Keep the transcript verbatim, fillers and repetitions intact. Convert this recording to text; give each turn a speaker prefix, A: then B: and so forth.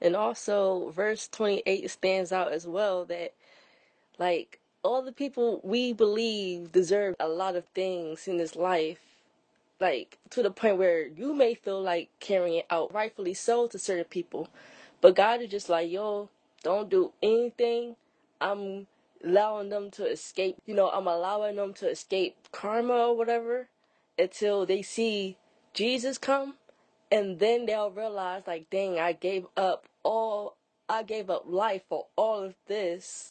A: And also, verse twenty-eight stands out as well that, like, all the people we believe deserve a lot of things in this life, like, to the point where you may feel like carrying it out, rightfully so, to certain people. But God is just like, yo, don't do anything. I'm allowing them to escape, you know, I'm allowing them to escape karma or whatever until they see Jesus come. And then they'll realize, like, dang, I gave up all, I gave up life for all of this.